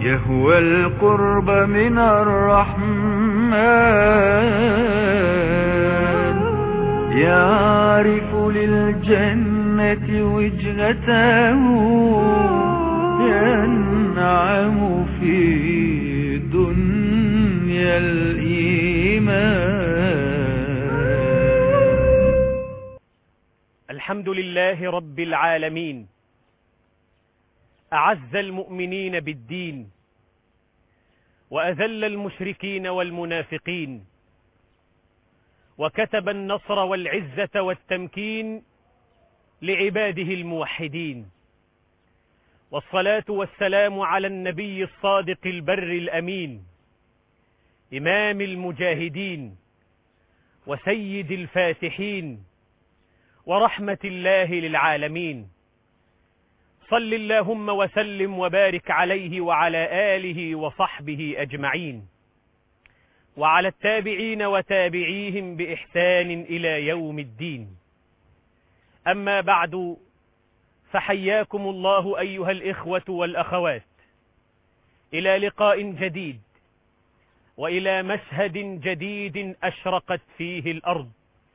يهوى القرب من الرحمن، يعرف للجنة وجهته، ينعم في دنيا الإيمان. الحمد لله رب العالمين، أعز المؤمنين بالدين وأذل المشركين والمنافقين، وكتب النصر والعزة والتمكين لعباده الموحدين. والصلاة والسلام على النبي الصادق البر الأمين، إمام المجاهدين وسيد الفاتحين ورحمة الله للعالمين. صل اللهم وسلم وبارك عليه وعلى آله وصحبه أجمعين، وعلى التابعين وتابعيهم بإحسان إلى يوم الدين. أما بعد، فحياكم الله أيها الإخوة والأخوات إلى لقاء جديد وإلى مشهد جديد أشرقت فيه الأرض.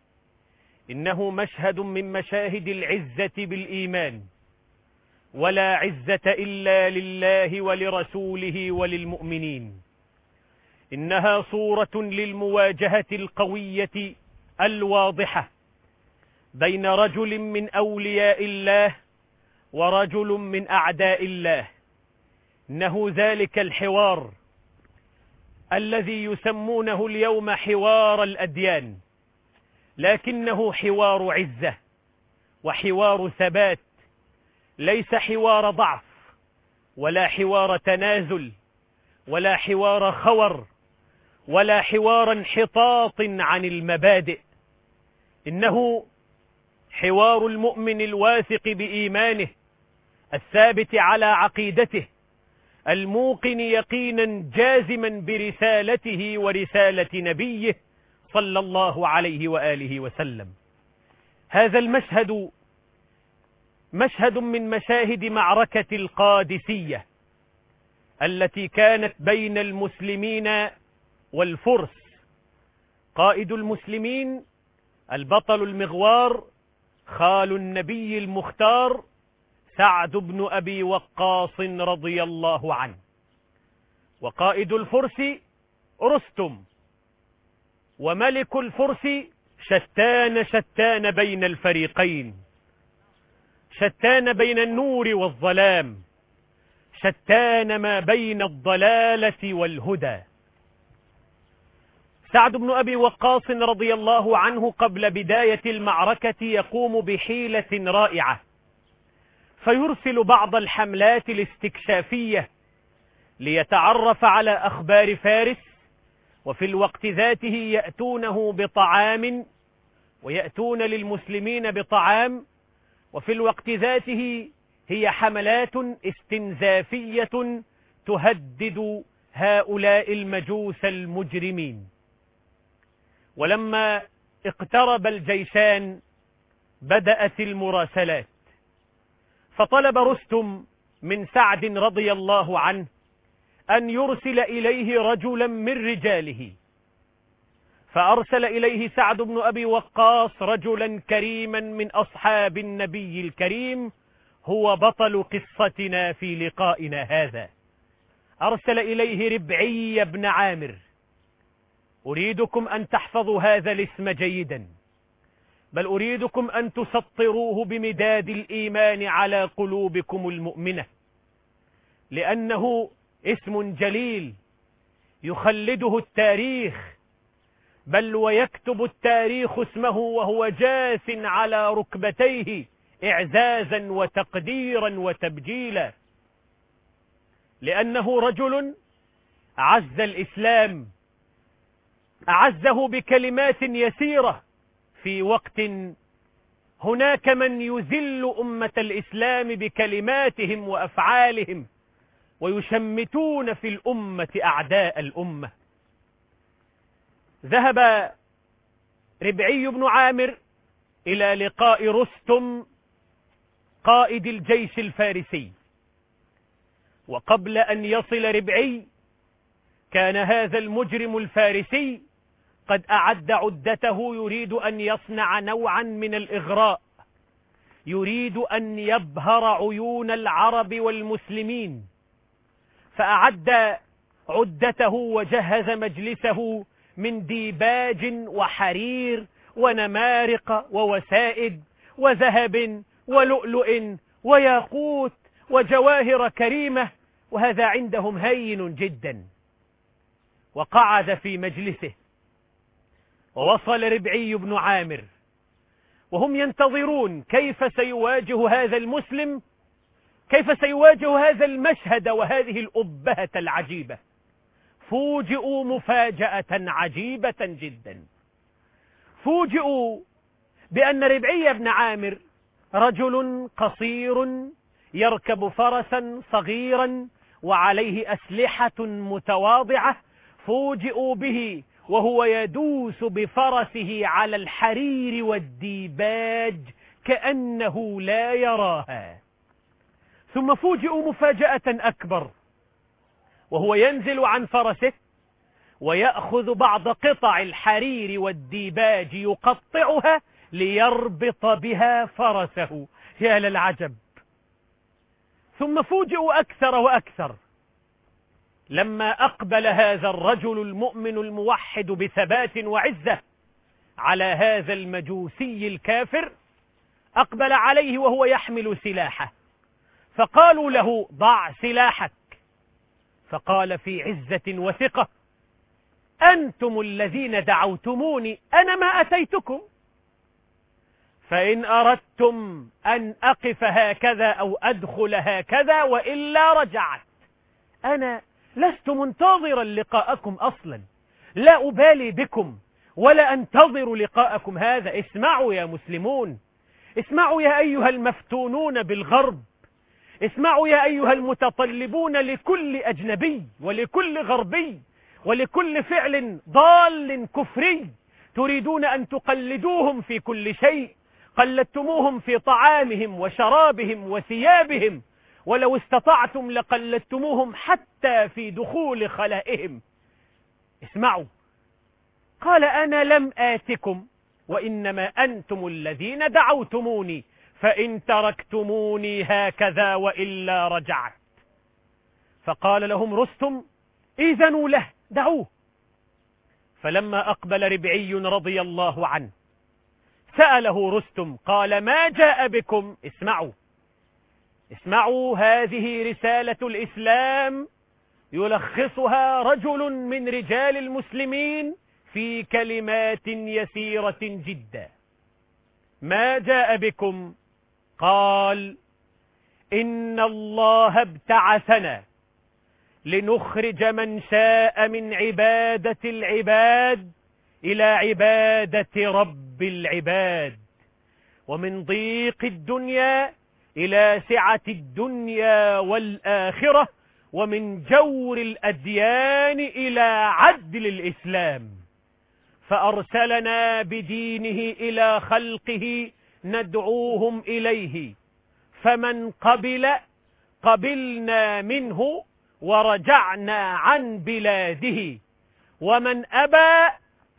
إنه مشهد من مشاهد العزة بالإيمان، ولا عزة إلا لله ولرسوله وللمؤمنين. إنها صورة للمواجهة القوية الواضحة بين رجل من أولياء الله ورجل من أعداء الله. إنه ذلك الحوار الذي يسمونه اليوم حوار الأديان، لكنه حوار عزة وحوار ثبات، ليس حوار ضعف ولا حوار تنازل ولا حوار خور ولا حوار انحطاط عن المبادئ. إنه حوار المؤمن الواثق بإيمانه، الثابت على عقيدته، الموقن يقينا جازما برسالته ورسالة نبيه صلى الله عليه وآله وسلم. هذا المشهد مشهد من مشاهد معركة القادسية التي كانت بين المسلمين والفرس. قائد المسلمين البطل المغوار خال النبي المختار سعد بن أبي وقاص رضي الله عنه، وقائد الفرس رستم. وملك الفرس شتان بين الفريقين، شتان بين النور والظلام، شتان ما بين الضلالة والهدى. سعد بن أبي وقاص رضي الله عنه قبل بداية المعركة يقوم بحيلة رائعة، فيرسل بعض الحملات الاستكشافية ليتعرف على أخبار فارس، وفي الوقت ذاته يأتونه بطعام ويأتون للمسلمين بطعام، وفي الوقت ذاته هي حملات استنزافية تهدد هؤلاء المجوس المجرمين. ولما اقترب الجيشان بدأت المراسلات، فطلب رستم من سعد رضي الله عنه أن يرسل إليه رجلا من رجاله. فأرسل إليه سعد بن أبي وقاص رجلا كريما من أصحاب النبي الكريم، هو بطل قصتنا في لقائنا هذا. أرسل إليه ربعي بن عامر. أريدكم أن تحفظوا هذا الاسم جيدا، بل أريدكم أن تسطروه بمداد الإيمان على قلوبكم المؤمنة، لأنه اسم جليل يخلده التاريخ، بل ويكتب التاريخ اسمه وهو جاث على ركبتيه إعزازا وتقديرا وتبجيلا، لأنه رجل عز الإسلام، أعزه بكلمات يسيرة في وقت هناك من يذل أمة الإسلام بكلماتهم وأفعالهم ويشمتون في الأمة أعداء الأمة. ذهب ربعي بن عامر إلى لقاء رستم قائد الجيش الفارسي، وقبل أن يصل ربعي كان هذا المجرم الفارسي قد أعد عدته، يريد أن يصنع نوعا من الإغراء، يريد أن يبهر عيون العرب والمسلمين، فأعد عدته وجهز مجلسه من ديباج وحرير ونمارق ووسائد وذهب ولؤلؤ وياقوت وجواهر كريمة، وهذا عندهم هين جدا. وقعد في مجلسه، ووصل ربعي بن عامر وهم ينتظرون كيف سيواجه هذا المسلم، كيف سيواجه هذا المشهد وهذه الأبهة العجيبة. فوجئوا مفاجأة عجيبة جدا، فوجئوا بأن ربعي بن عامر رجل قصير يركب فرسا صغيرا وعليه أسلحة متواضعة، فوجئوا به وهو يدوس بفرسه على الحرير والديباج كأنه لا يراها. ثم فوجئوا مفاجأة أكبر، وهو ينزل عن فرسه ويأخذ بعض قطع الحرير والديباج يقطعها ليربط بها فرسه. يا للعجب. ثم فوجئوا أكثر وأكثر لما أقبل هذا الرجل المؤمن الموحد بثبات وعزة على هذا المجوسي الكافر، أقبل عليه وهو يحمل سلاحه، فقالوا له ضع سلاحك، فقال في عزة وثقة أنتم الذين دعوتموني، أنا ما أتيتكم، فإن أردتم أن أقف هكذا أو أدخل هكذا وإلا رجعت. أنا لست منتظرا لقاءكم أصلا، لا أبالي بكم ولا أنتظر لقاءكم هذا. اسمعوا يا مسلمون، اسمعوا يا أيها المفتونون بالغرب، اسمعوا يا أيها المتطلبون لكل أجنبي ولكل غربي ولكل فعل ضال كفري تريدون أن تقلدوهم في كل شيء. قلدتموهم في طعامهم وشرابهم وثيابهم، ولو استطعتم لقلدتموهم حتى في دخول خلائهم. اسمعوا، قال أنا لم آتكم وإنما أنتم الذين دعوتموني، فإن تركتموني هكذا وإلا رجعت. فقال لهم رستم إذنوا له، دعوه. فلما أقبل ربعي رضي الله عنه سأله رستم قال ما جاء بكم؟ اسمعوا، اسمعوا، هذه رسالة الإسلام يلخصها رجل من رجال المسلمين في كلمات يسيرة جدا. ما جاء بكم؟ قال إن الله ابتعثنا لنخرج من شاء من عبادة العباد إلى عبادة رب العباد، ومن ضيق الدنيا إلى سعة الدنيا والآخرة، ومن جور الأديان إلى عدل الإسلام، فأرسلنا بدينه إلى خلقه ندعوهم إليه، فمن قبل قبلنا منه ورجعنا عن بلاده، ومن أبى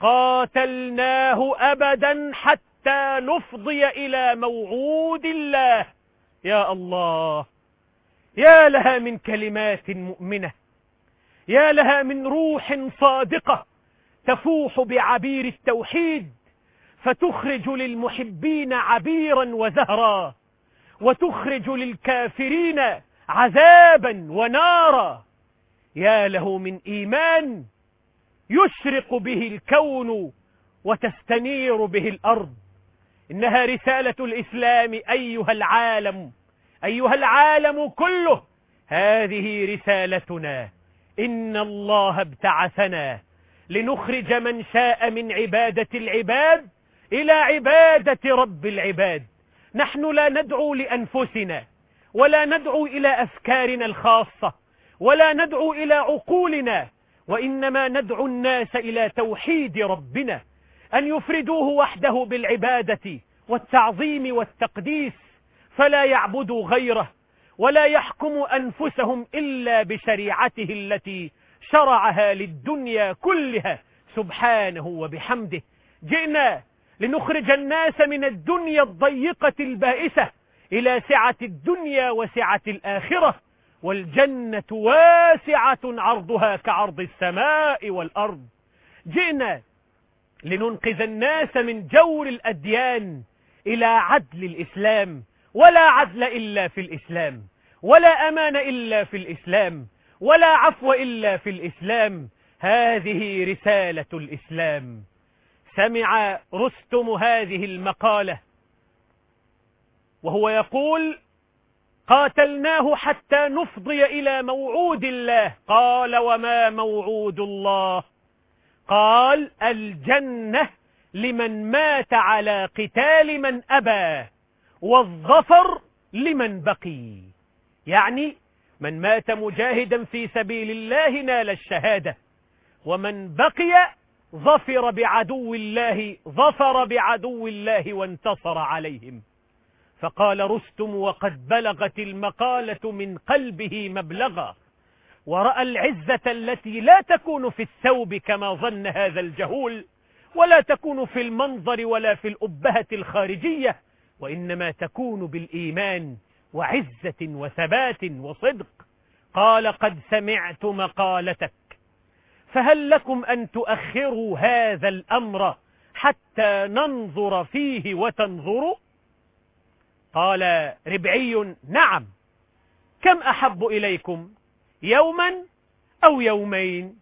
قاتلناه أبدا حتى نفضي إلى موعود الله. يا الله، يا لها من كلمات مؤمنة، يا لها من روح صادقة تفوح بعبير التوحيد، فتخرج للمحبين عبيرا وزهرا، وتخرج للكافرين عذابا ونارا. يا له من إيمان يشرق به الكون وتستنير به الأرض. إنها رسالة الإسلام أيها العالم، أيها العالم كله، هذه رسالتنا. إن الله ابتعثنا لنخرج من شاء من عبادة العباد إلى عبادة رب العباد. نحن لا ندعو لأنفسنا، ولا ندعو إلى أفكارنا الخاصة، ولا ندعو إلى عقولنا، وإنما ندعو الناس إلى توحيد ربنا، أن يفردوه وحده بالعبادة والتعظيم والتقديس، فلا يعبدوا غيره ولا يحكم أنفسهم إلا بشريعته التي شرعها للدنيا كلها سبحانه وبحمده. جئنا لنخرج الناس من الدنيا الضيقة البائسة إلى سعة الدنيا وسعة الآخرة، والجنة واسعة عرضها كعرض السماء والأرض. جئنا لننقذ الناس من جور الأديان إلى عدل الإسلام، ولا عدل إلا في الإسلام، ولا أمان إلا في الإسلام، ولا عفو إلا في الإسلام. هذه رسالة الإسلام. سمع رستم هذه المقالة وهو يقول: قاتلناه حتى نفضي إلى موعود الله. قال: وما موعود الله؟ قال: الجنة لمن مات على قتال من أبى، والظفر لمن بقي. يعني من مات مجاهدا في سبيل الله نال الشهادة، ومن بقي ظفر بعدو الله وانتصر عليهم. فقال رستم وقد بلغت المقالة من قلبه مبلغا، ورأى العزة التي لا تكون في الثوب كما ظن هذا الجهول، ولا تكون في المنظر ولا في الأبهة الخارجية، وإنما تكون بالإيمان وعزة وثبات وصدق. قال: قد سمعت مقالتك، فهل لكم أن تؤخروا هذا الأمر حتى ننظر فيه وتنظروا؟ قال ربعي: نعم، كم أحب إليكم، يوما أو يومين؟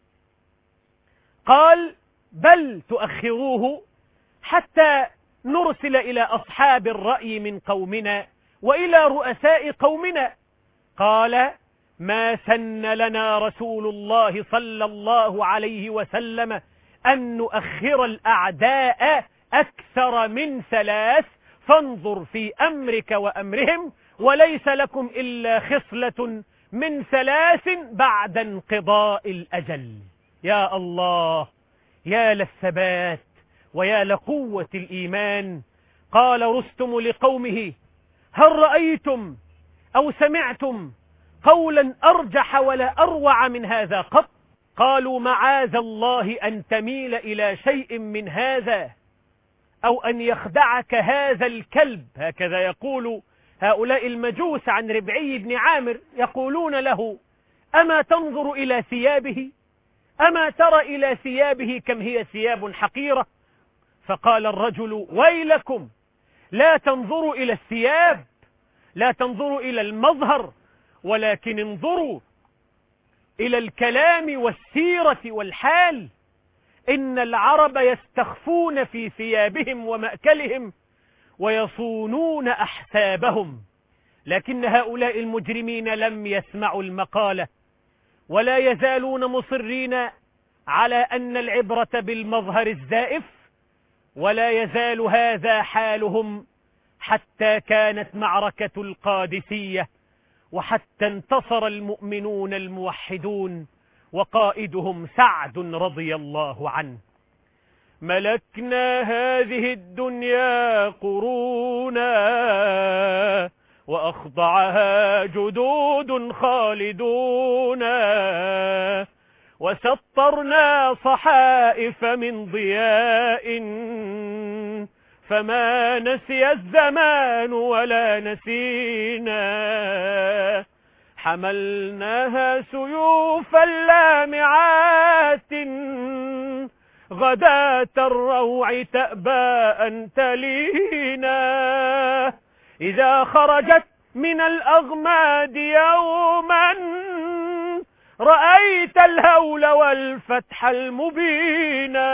قال: بل تؤخروه حتى نرسل إلى أصحاب الرأي من قومنا وإلى رؤساء قومنا. قال: ما سن لنا رسول الله صلى الله عليه وسلم أن نؤخر الأعداء أكثر من 3، فانظر في أمرك وأمرهم، وليس لكم إلا خصلة من 3 بعد انقضاء الأجل. يا الله، يا للثبات ويا لقوة الإيمان. قال رستم لقومه: هل رأيتم أو سمعتم قولا أرجح ولا أروع من هذا قط؟ قالوا: معاذ الله أن تميل إلى شيء من هذا، أو أن يخدعك هذا الكلب. هكذا يقول هؤلاء المجوس عن ربعي بن عامر، يقولون له: أما تنظر إلى ثيابه؟ أما ترى إلى ثيابه كم هي ثياب حقيرة؟ فقال الرجل: ويلكم، لا تنظروا إلى الثياب، لا تنظروا إلى المظهر، ولكن انظروا إلى الكلام والسيرة والحال. إن العرب يستخفون في ثيابهم ومأكلهم ويصونون أحسابهم، لكن هؤلاء المجرمين لم يسمعوا المقالة، ولا يزالون مصرين على أن العبرة بالمظهر الزائف، ولا يزال هذا حالهم حتى كانت معركة القادسية، وحتى انتصر المؤمنون الموحدون وقائدهم سعد رضي الله عنه. ملكنا هذه الدنيا قرونا، وأخضعها جدود خالدون، وسطرنا صحائف من ضياء، فما نسي الزمان ولا نسينا. حملناها سيوفا لامعات، غداة الروع تأبى أن تلينا. إذا خرجت من الأغماد يوما، رأيت الهول والفتح المبينا.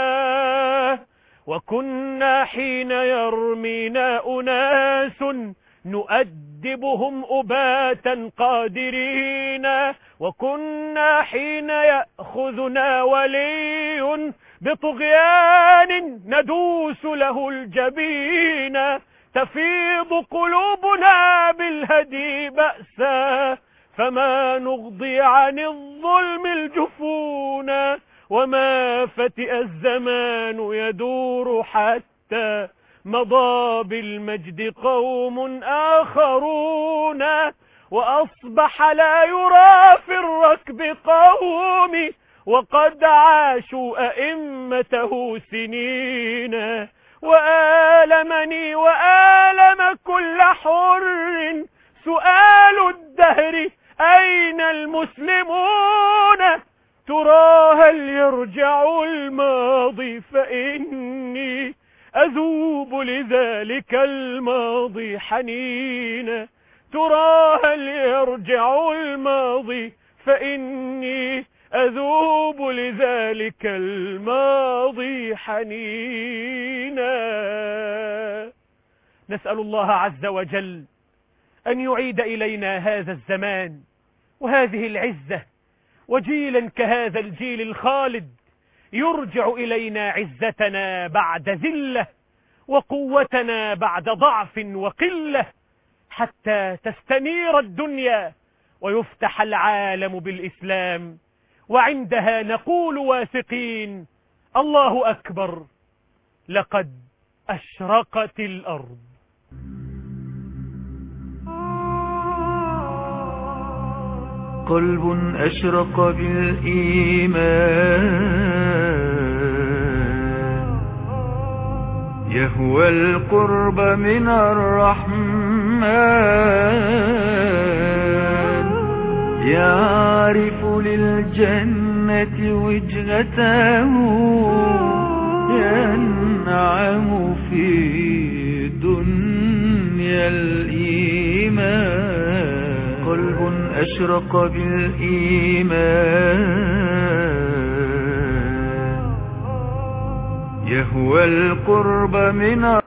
وكنا حين يرمينا أناس، نؤدبهم أباتا قادرين. وكنا حين يأخذنا ولي بطغيان، ندوس له الجبين. تفيض قلوبنا بالهدي بأسا، فما نغضي عن الظلم الجفون. وما فتئ الزمان يدور، حتى مضى بالمجد قوم آخرون. وأصبح لا يرى في الركب قومي وقد عاشوا أئمته سنين. وآلمني وآلم كل حر سؤال الدهر أين المسلمون؟ ترى هل يرجع الماضي فإني أذوب لذلك الماضي حنينا. ترى هل يرجع الماضي فإني أذوب لذلك الماضي حنينا. نسأل الله عز وجل أن يعيد إلينا هذا الزمان وهذه العزة، وجيلا كهذا الجيل الخالد يرجع إلينا عزتنا بعد ذلة وقوتنا بعد ضعف وقلة، حتى تستنير الدنيا ويفتح العالم بالإسلام، وعندها نقول واثقين: الله أكبر، لقد أشرقت الأرض. قلب أشرق بالإيمان يهوى القرب من الرحمن، يعرف للجنة وجهته، ينعم في دنيا الإيمان. قلب أشرق بالإيمان يهوى القرب من